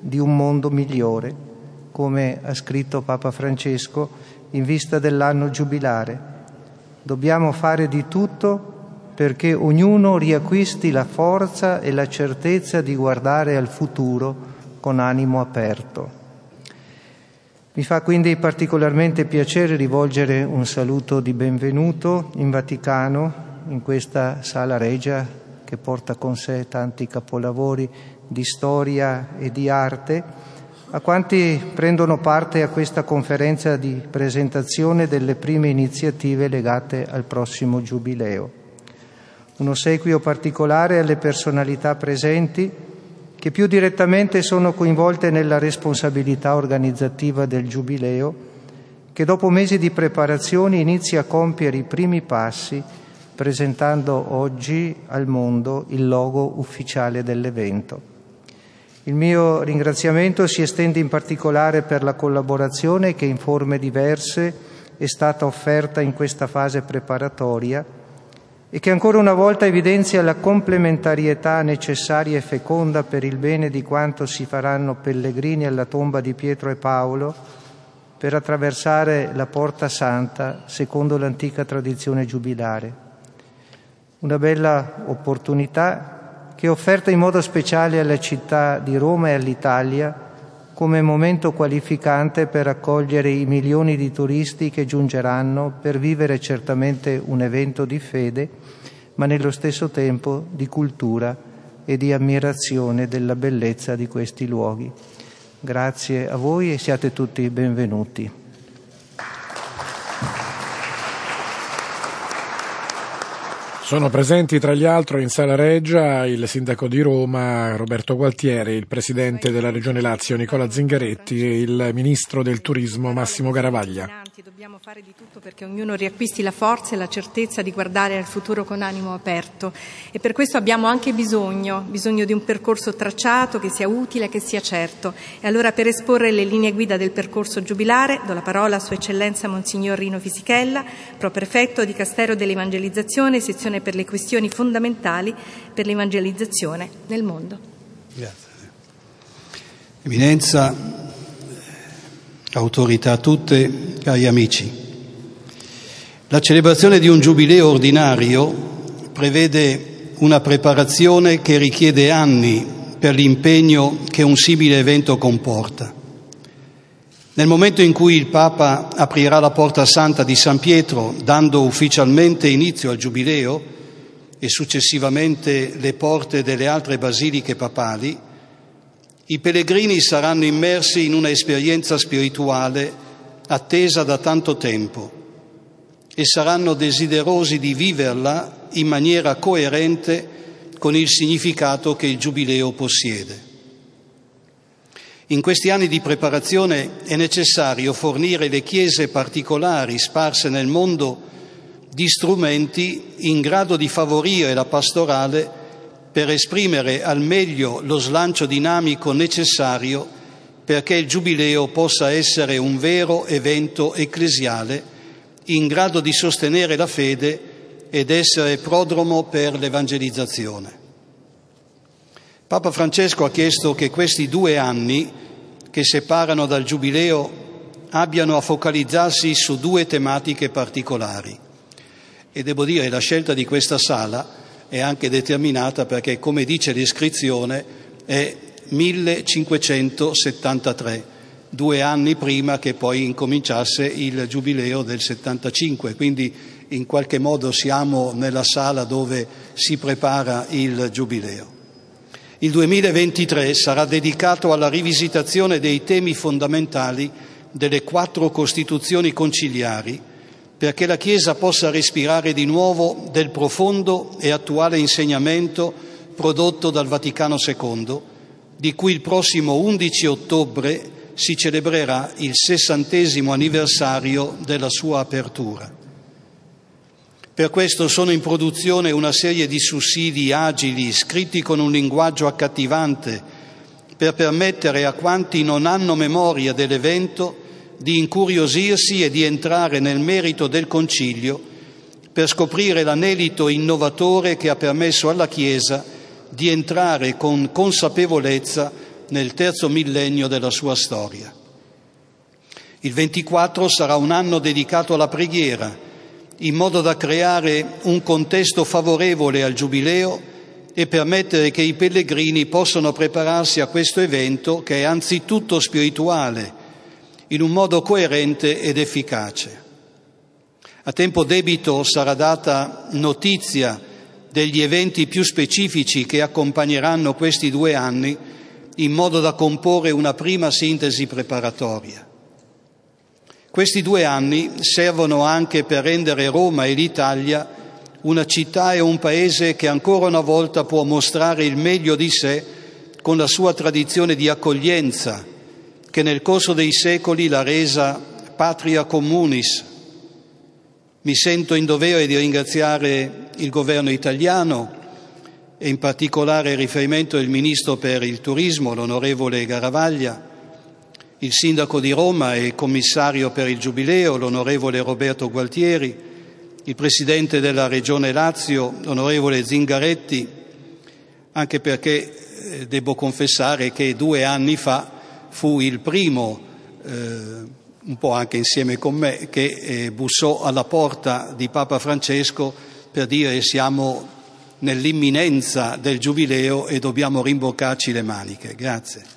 di un mondo migliore, come ha scritto Papa Francesco in vista dell'anno giubilare. Dobbiamo fare di tutto perché ognuno riacquisti la forza e la certezza di guardare al futuro con animo aperto. Mi fa quindi particolarmente piacere rivolgere un saluto di benvenuto in Vaticano, in questa Sala Regia che porta con sé tanti capolavori di storia e di arte, a quanti prendono parte a questa conferenza di presentazione delle prime iniziative legate al prossimo Giubileo. Un ossequio particolare alle personalità presenti che più direttamente sono coinvolte nella responsabilità organizzativa del Giubileo, che dopo mesi di preparazioni inizia a compiere i primi passi presentando oggi al mondo il logo ufficiale dell'evento. Il mio ringraziamento si estende in particolare per la collaborazione che in forme diverse è stata offerta in questa fase preparatoria e che ancora una volta evidenzia la complementarietà necessaria e feconda per il bene di quanto si faranno pellegrini alla tomba di Pietro e Paolo per attraversare la Porta Santa secondo l'antica tradizione giubilare. Una bella opportunità che è offerta in modo speciale alla città di Roma e all'Italia come momento qualificante per accogliere i milioni di turisti che giungeranno per vivere certamente un evento di fede, ma nello stesso tempo di cultura e di ammirazione della bellezza di questi luoghi. Grazie a voi e siate tutti benvenuti. Sono presenti tra gli altri in Sala Regia il sindaco di Roma Roberto Gualtieri, il presidente della Regione Lazio Nicola Zingaretti e il ministro del turismo Massimo Garavaglia. Dobbiamo fare di tutto perché ognuno riacquisti la forza e la certezza di guardare al futuro con animo aperto e per questo abbiamo anche bisogno di un percorso tracciato che sia utile e che sia certo. E allora per esporre le linee guida del percorso giubilare do la parola a Sua Eccellenza Monsignor Rino Fisichella, Proprefetto di Dicastero dell'Evangelizzazione, sezione per le questioni fondamentali per l'evangelizzazione nel mondo. Grazie. Eminenza, autorità tutte, cari amici, la celebrazione di un giubileo ordinario prevede una preparazione che richiede anni per l'impegno che un simile evento comporta. Nel momento in cui il Papa aprirà la Porta Santa di San Pietro, dando ufficialmente inizio al Giubileo e successivamente le porte delle altre basiliche papali, i pellegrini saranno immersi in una esperienza spirituale attesa da tanto tempo e saranno desiderosi di viverla in maniera coerente con il significato che il Giubileo possiede. In questi anni di preparazione è necessario fornire le chiese particolari sparse nel mondo di strumenti in grado di favorire la pastorale per esprimere al meglio lo slancio dinamico necessario perché il Giubileo possa essere un vero evento ecclesiale in grado di sostenere la fede ed essere prodromo per l'evangelizzazione. Papa Francesco ha chiesto che questi 2 anni che separano dal Giubileo abbiano a focalizzarsi su 2 tematiche particolari. E devo dire la scelta di questa sala è anche determinata perché, come dice l'iscrizione, è 1573, 2 anni prima che poi incominciasse il Giubileo del 75, quindi in qualche modo siamo nella sala dove si prepara il Giubileo. Il 2023 sarà dedicato alla rivisitazione dei temi fondamentali delle 4 Costituzioni conciliari, perché la Chiesa possa respirare di nuovo del profondo e attuale insegnamento prodotto dal Vaticano II, di cui il prossimo 11 ottobre si celebrerà il 60° anniversario della sua apertura. Per questo sono in produzione una serie di sussidi agili, scritti con un linguaggio accattivante, per permettere a quanti non hanno memoria dell'evento di incuriosirsi e di entrare nel merito del Concilio, per scoprire l'anelito innovatore che ha permesso alla Chiesa di entrare con consapevolezza nel terzo millennio della sua storia. Il 24 sarà un anno dedicato alla preghiera, in modo da creare un contesto favorevole al Giubileo e permettere che i pellegrini possano prepararsi a questo evento che è anzitutto spirituale, in un modo coerente ed efficace. A tempo debito sarà data notizia degli eventi più specifici che accompagneranno questi 2 anni, in modo da comporre una prima sintesi preparatoria. Questi 2 anni servono anche per rendere Roma e l'Italia una città e un paese che ancora una volta può mostrare il meglio di sé con la sua tradizione di accoglienza, che nel corso dei secoli l'ha resa patria communis. Mi sento in dovere di ringraziare il governo italiano e in particolare il riferimento del Ministro per il Turismo, l'onorevole Garavaglia, il Sindaco di Roma e commissario per il Giubileo, l'onorevole Roberto Gualtieri, il Presidente della Regione Lazio, l'onorevole Zingaretti, anche perché devo confessare che 2 anni fa fu il primo, un po' anche insieme con me, che bussò alla porta di Papa Francesco per dire siamo nell'imminenza del Giubileo e dobbiamo rimboccarci le maniche. Grazie.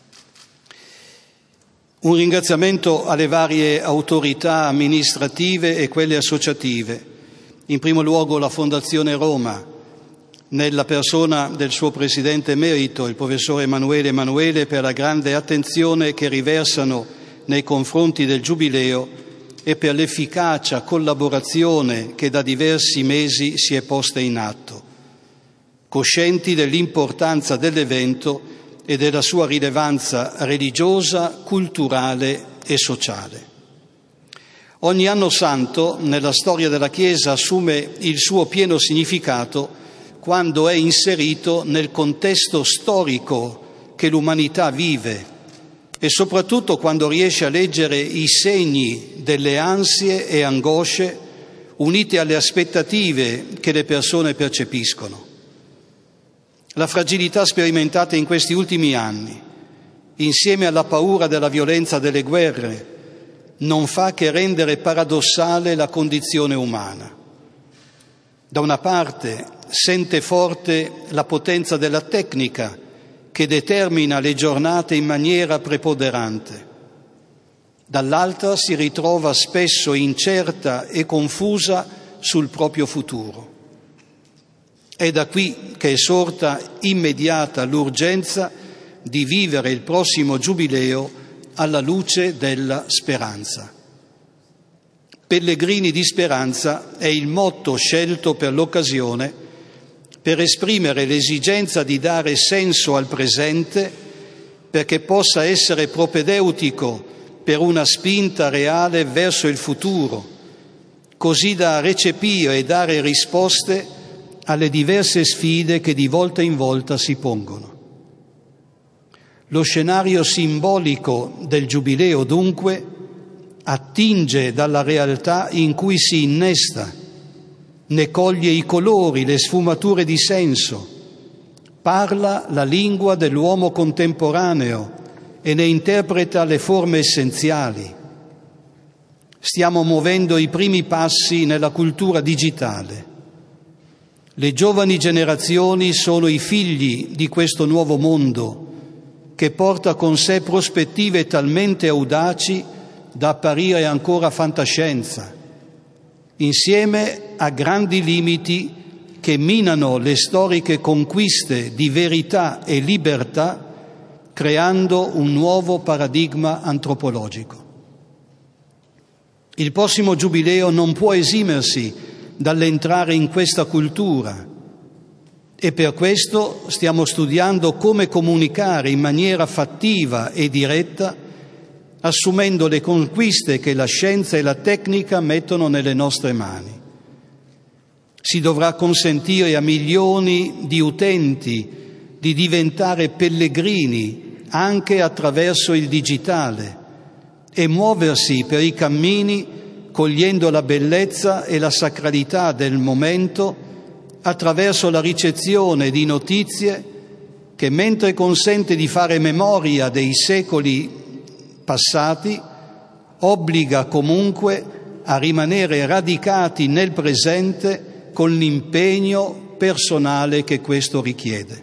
Un ringraziamento alle varie autorità amministrative e quelle associative, in primo luogo la Fondazione Roma, nella persona del suo presidente emerito, il professore Emanuele Emanuele, per la grande attenzione che riversano nei confronti del Giubileo e per l'efficacia collaborazione che da diversi mesi si è posta in atto, coscienti dell'importanza dell'evento e della sua rilevanza religiosa, culturale e sociale. Ogni anno santo nella storia della Chiesa assume il suo pieno significato quando è inserito nel contesto storico che l'umanità vive e soprattutto quando riesce a leggere i segni delle ansie e angosce unite alle aspettative che le persone percepiscono. La fragilità sperimentata in questi ultimi anni, insieme alla paura della violenza delle guerre, non fa che rendere paradossale la condizione umana. Da una parte sente forte la potenza della tecnica che determina le giornate in maniera preponderante. Dall'altra si ritrova spesso incerta e confusa sul proprio futuro. È da qui che è sorta immediata l'urgenza di vivere il prossimo Giubileo alla luce della speranza. Pellegrini di speranza è il motto scelto per l'occasione per esprimere l'esigenza di dare senso al presente perché possa essere propedeutico per una spinta reale verso il futuro, così da recepire e dare risposte alle diverse sfide che di volta in volta si pongono. Lo scenario simbolico del Giubileo, dunque, attinge dalla realtà in cui si innesta, ne coglie i colori, le sfumature di senso, parla la lingua dell'uomo contemporaneo e ne interpreta le forme essenziali. Stiamo muovendo i primi passi nella cultura digitale. Le giovani generazioni sono i figli di questo nuovo mondo che porta con sé prospettive talmente audaci da apparire ancora fantascienza, insieme a grandi limiti che minano le storiche conquiste di verità e libertà, creando un nuovo paradigma antropologico. Il prossimo Giubileo non può esimersi dall'entrare in questa cultura e per questo stiamo studiando come comunicare in maniera fattiva e diretta, assumendo le conquiste che la scienza e la tecnica mettono nelle nostre mani. Si dovrà consentire a milioni di utenti di diventare pellegrini anche attraverso il digitale e muoversi per i cammini cogliendo la bellezza e la sacralità del momento attraverso la ricezione di notizie che mentre consente di fare memoria dei secoli passati, obbliga comunque a rimanere radicati nel presente con l'impegno personale che questo richiede.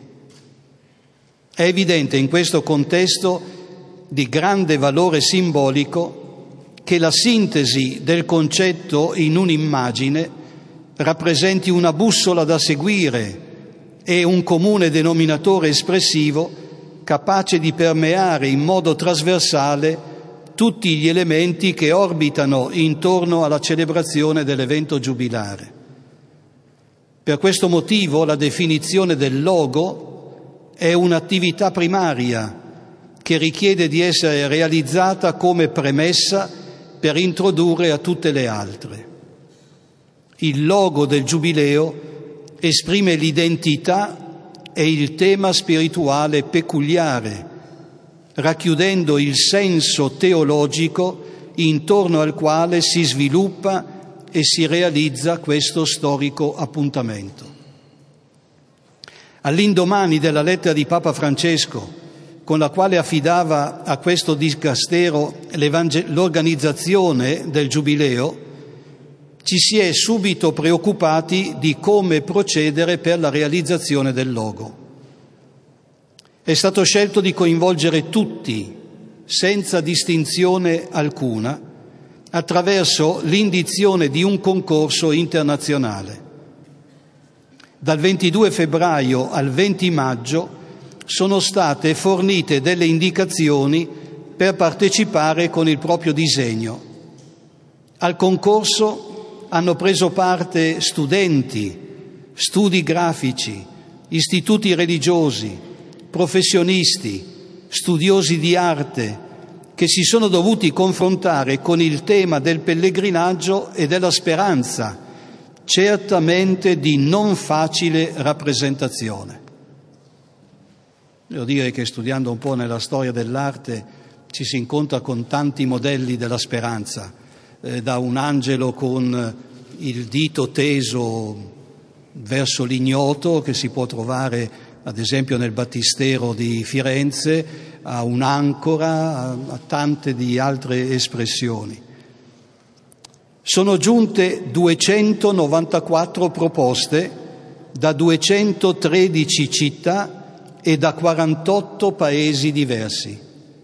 È evidente in questo contesto di grande valore simbolico che la sintesi del concetto in un'immagine rappresenti una bussola da seguire e un comune denominatore espressivo capace di permeare in modo trasversale tutti gli elementi che orbitano intorno alla celebrazione dell'evento giubilare. Per questo motivo la definizione del logo è un'attività primaria che richiede di essere realizzata come premessa per introdurre a tutte le altre. Il logo del Giubileo esprime l'identità e il tema spirituale peculiare, racchiudendo il senso teologico intorno al quale si sviluppa e si realizza questo storico appuntamento. All'indomani della lettera di Papa Francesco, con la quale affidava a questo dicastero l'organizzazione del Giubileo, ci si è subito preoccupati di come procedere per la realizzazione del logo. È stato scelto di coinvolgere tutti, senza distinzione alcuna, attraverso l'indizione di un concorso internazionale. Dal 22 febbraio al 20 maggio sono state fornite delle indicazioni per partecipare con il proprio disegno. Al concorso hanno preso parte studenti, studi grafici, istituti religiosi, professionisti, studiosi di arte, che si sono dovuti confrontare con il tema del pellegrinaggio e della speranza, certamente di non facile rappresentazione. Devo dire che studiando un po' nella storia dell'arte ci si incontra con tanti modelli della speranza, da un angelo con il dito teso verso l'ignoto che si può trovare ad esempio nel Battistero di Firenze, a un'ancora, a tante di altre espressioni. Sono giunte 294 proposte da 213 città e da 48 paesi diversi.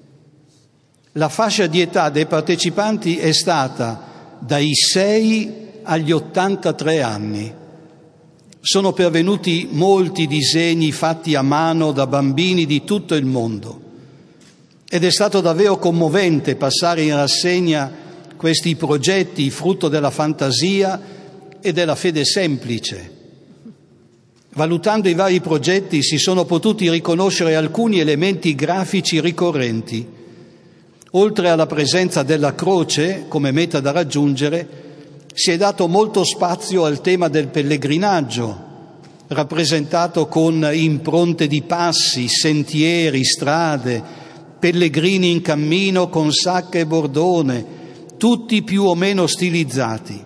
La fascia di età dei partecipanti è stata dai 6 agli 83 anni. Sono pervenuti molti disegni fatti a mano da bambini di tutto il mondo ed è stato davvero commovente passare in rassegna questi progetti frutto della fantasia e della fede semplice. Valutando i vari progetti si sono potuti riconoscere alcuni elementi grafici ricorrenti. Oltre alla presenza della croce come meta da raggiungere, si è dato molto spazio al tema del pellegrinaggio, rappresentato con impronte di passi, sentieri, strade, pellegrini in cammino con sacca e bordone, tutti più o meno stilizzati.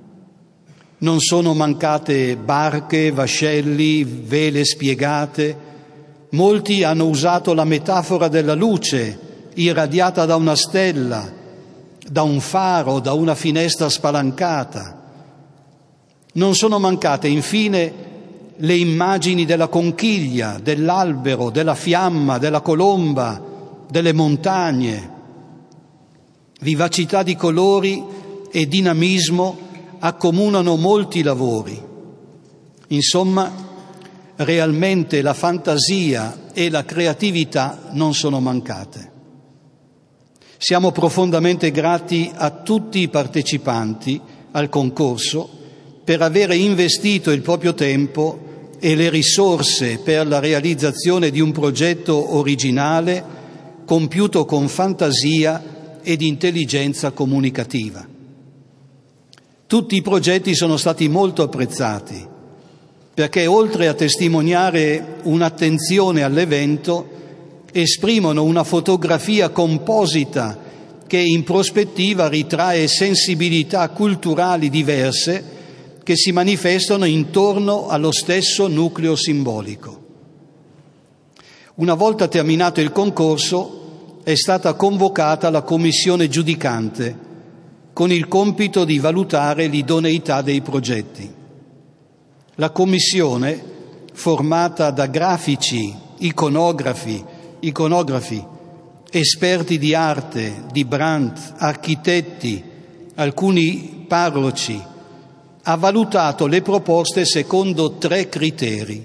Non sono mancate barche, vascelli, vele spiegate. Molti hanno usato la metafora della luce, irradiata da una stella, da un faro, da una finestra spalancata. Non sono mancate, infine, le immagini della conchiglia, dell'albero, della fiamma, della colomba, delle montagne. Vivacità di colori e dinamismo accomunano molti lavori. Insomma, realmente la fantasia e la creatività non sono mancate. Siamo profondamente grati a tutti i partecipanti al concorso per avere investito il proprio tempo e le risorse per la realizzazione di un progetto originale, compiuto con fantasia ed intelligenza comunicativa. Tutti i progetti sono stati molto apprezzati, perché oltre a testimoniare un'attenzione all'evento, esprimono una fotografia composita che in prospettiva ritrae sensibilità culturali diverse che si manifestano intorno allo stesso nucleo simbolico. Una volta terminato il concorso è stata convocata la commissione giudicante con il compito di valutare l'idoneità dei progetti. La commissione, formata da grafici, iconografi, esperti di arte, di brand, architetti, alcuni parroci, ha valutato le proposte secondo 3 criteri.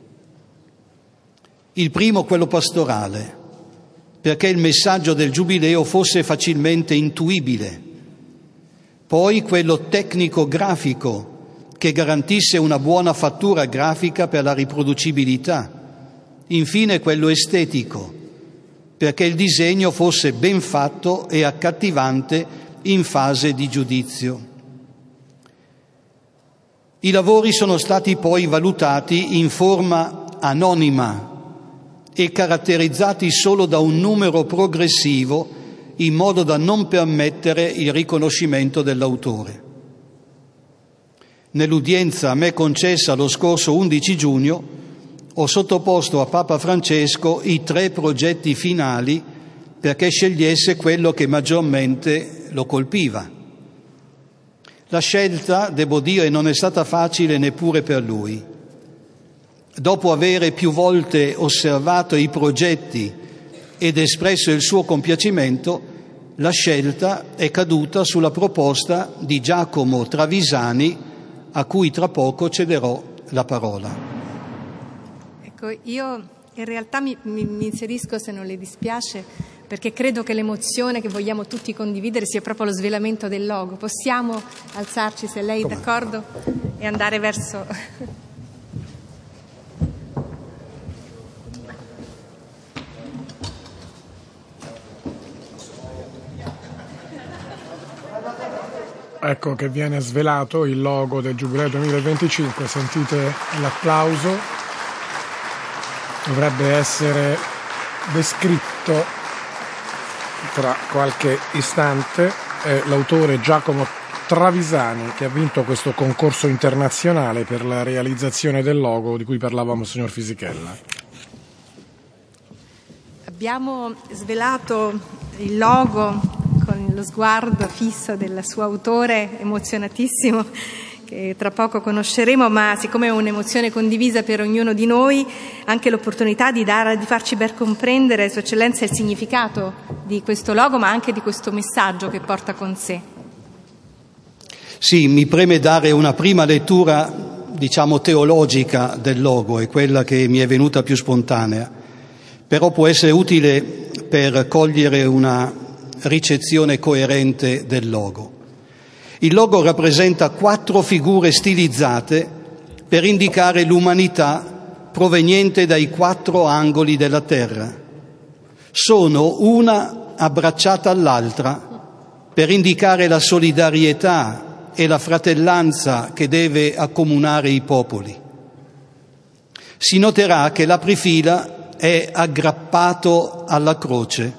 Il primo, quello pastorale, perché il messaggio del Giubileo fosse facilmente intuibile. Poi quello tecnico-grafico, che garantisse una buona fattura grafica per la riproducibilità. Infine quello estetico, perché il disegno fosse ben fatto e accattivante in fase di giudizio. I lavori sono stati poi valutati in forma anonima e caratterizzati solo da un numero progressivo in modo da non permettere il riconoscimento dell'autore. Nell'udienza a me concessa lo scorso 11 giugno ho sottoposto a Papa Francesco i 3 progetti finali perché scegliesse quello che maggiormente lo colpiva. La scelta, devo dire, non è stata facile neppure per lui. Dopo avere più volte osservato i progetti ed espresso il suo compiacimento, la scelta è caduta sulla proposta di Giacomo Travisani, a cui tra poco cederò la parola. Ecco, io in realtà mi inserisco, se non le dispiace, perché credo che l'emozione che vogliamo tutti condividere sia proprio lo svelamento del logo. Possiamo alzarci, se lei è d'accordo, e andare verso... Ecco che viene svelato il logo del Giubileo 2025, sentite l'applauso, dovrebbe essere descritto tra qualche istante. È l'autore Giacomo Travisani che ha vinto questo concorso internazionale per la realizzazione del logo di cui parlavamo, signor Fisichella. Abbiamo svelato il logo con lo sguardo fisso del suo autore, emozionatissimo, che tra poco conosceremo, ma siccome è un'emozione condivisa per ognuno di noi, anche l'opportunità di farci ben comprendere, Sua Eccellenza, il significato di questo logo, ma anche di questo messaggio che porta con sé. Sì, mi preme dare una prima lettura, teologica del logo, è quella che mi è venuta più spontanea, però può essere utile per cogliere una ricezione coerente del logo. Il logo rappresenta 4 figure stilizzate per indicare l'umanità proveniente dai 4 angoli della terra. Sono una abbracciata all'altra per indicare la solidarietà e la fratellanza che deve accomunare i popoli. Si noterà che l'aprifila è aggrappato alla croce.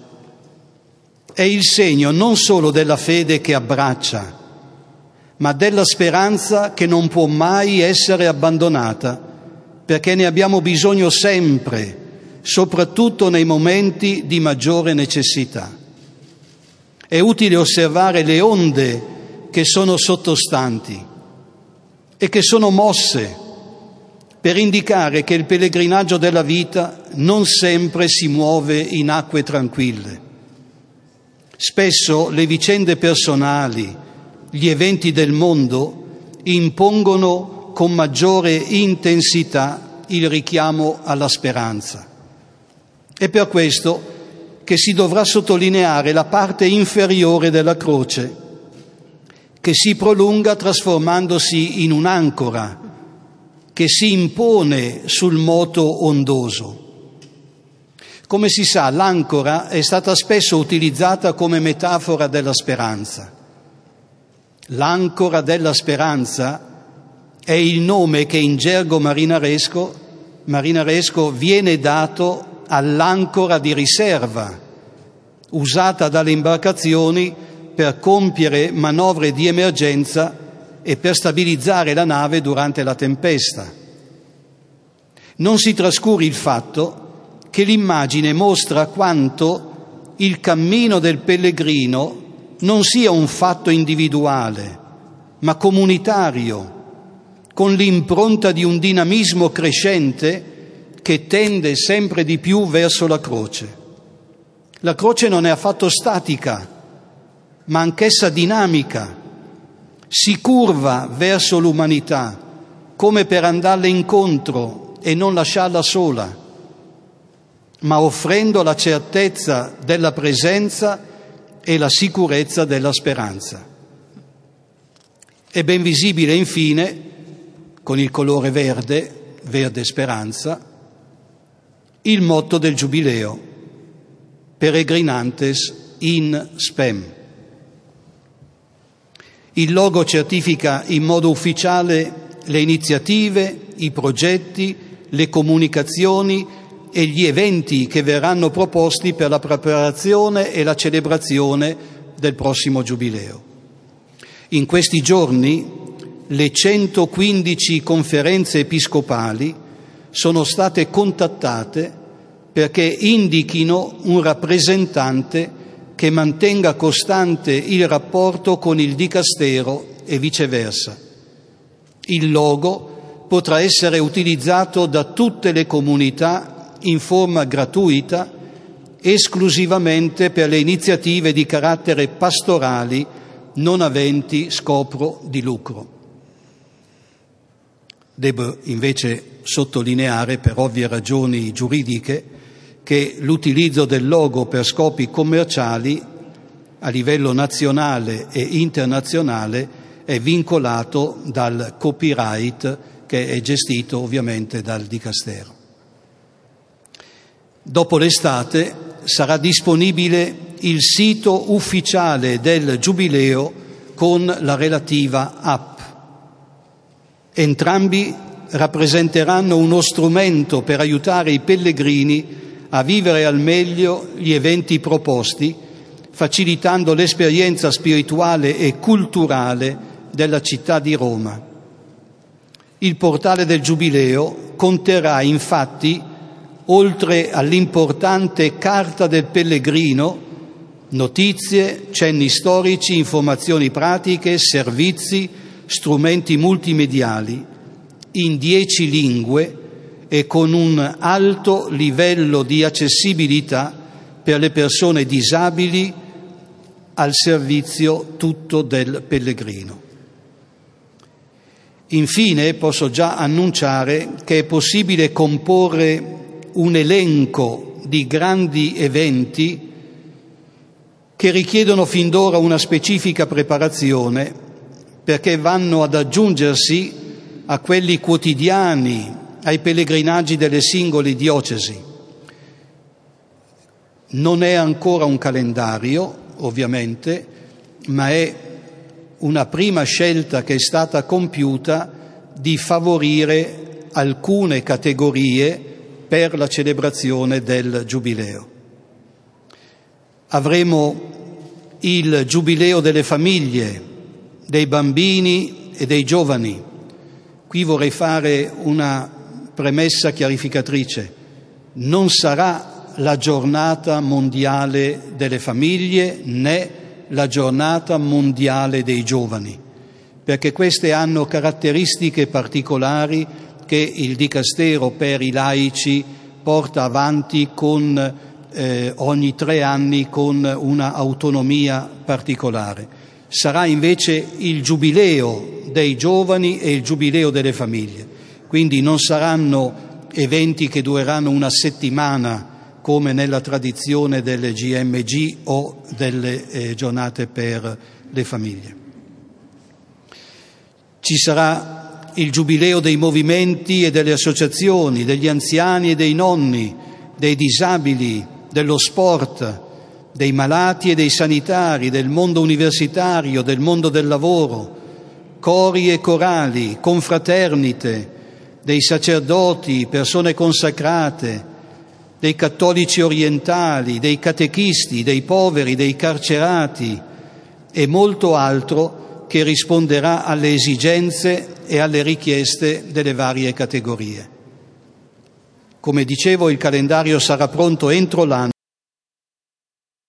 È il segno non solo della fede che abbraccia, ma della speranza che non può mai essere abbandonata, perché ne abbiamo bisogno sempre, soprattutto nei momenti di maggiore necessità. È utile osservare le onde che sono sottostanti e che sono mosse per indicare che il pellegrinaggio della vita non sempre si muove in acque tranquille. Spesso le vicende personali, gli eventi del mondo impongono con maggiore intensità il richiamo alla speranza. È per questo che si dovrà sottolineare la parte inferiore della croce, che si prolunga trasformandosi in un'ancora che si impone sul moto ondoso. Come si sa, l'ancora è stata spesso utilizzata come metafora della speranza. L'ancora della speranza è il nome che in gergo marinaresco viene dato all'ancora di riserva, usata dalle imbarcazioni per compiere manovre di emergenza e per stabilizzare la nave durante la tempesta. Non si trascuri il fatto che l'immagine mostra quanto il cammino del pellegrino non sia un fatto individuale, ma comunitario, con l'impronta di un dinamismo crescente che tende sempre di più verso la croce. La croce non è affatto statica, ma anch'essa dinamica, si curva verso l'umanità come per andarle incontro e non lasciarla sola, ma offrendo la certezza della presenza e la sicurezza della speranza. È ben visibile infine, con il colore verde, verde speranza, il motto del Giubileo, Peregrinantes in spem. Il logo certifica in modo ufficiale le iniziative, i progetti, le comunicazioni e gli eventi che verranno proposti per la preparazione e la celebrazione del prossimo Giubileo. In questi giorni le 115 conferenze episcopali sono state contattate perché indichino un rappresentante che mantenga costante il rapporto con il dicastero e viceversa. Il logo potrà essere utilizzato da tutte le comunità in forma gratuita, esclusivamente per le iniziative di carattere pastorali non aventi scopo di lucro. Devo invece sottolineare, per ovvie ragioni giuridiche, che l'utilizzo del logo per scopi commerciali a livello nazionale e internazionale è vincolato dal copyright che è gestito ovviamente dal dicastero. Dopo l'estate sarà disponibile il sito ufficiale del Giubileo con la relativa app. Entrambi rappresenteranno uno strumento per aiutare i pellegrini a vivere al meglio gli eventi proposti, facilitando l'esperienza spirituale e culturale della città di Roma. Il portale del Giubileo conterrà infatti, oltre all'importante Carta del Pellegrino, notizie, cenni storici, informazioni pratiche, servizi, strumenti multimediali, in 10 lingue e con un alto livello di accessibilità per le persone disabili, al servizio tutto del pellegrino. Infine posso già annunciare che è possibile comporre un elenco di grandi eventi che richiedono fin d'ora una specifica preparazione, perché vanno ad aggiungersi a quelli quotidiani, ai pellegrinaggi delle singole diocesi. Non è ancora un calendario, ovviamente, ma è una prima scelta che è stata compiuta di favorire alcune categorie per la celebrazione del Giubileo. Avremo il Giubileo delle famiglie, dei bambini e dei giovani. Qui vorrei fare una premessa chiarificatrice. Non sarà la giornata mondiale delle famiglie né la giornata mondiale dei giovani, perché queste hanno caratteristiche particolari che il dicastero per i laici porta avanti con ogni 3 anni con una autonomia particolare. Sarà invece il Giubileo dei giovani e il Giubileo delle famiglie, quindi non saranno eventi che dureranno una settimana come nella tradizione delle GMG o delle giornate per le famiglie. Ci sarà il Giubileo dei movimenti e delle associazioni, degli anziani e dei nonni, dei disabili, dello sport, dei malati e dei sanitari, del mondo universitario, del mondo del lavoro, cori e corali, confraternite, dei sacerdoti, persone consacrate, dei cattolici orientali, dei catechisti, dei poveri, dei carcerati e molto altro che risponderà alle esigenze e alle richieste delle varie categorie. Come dicevo, il calendario sarà pronto entro l'anno.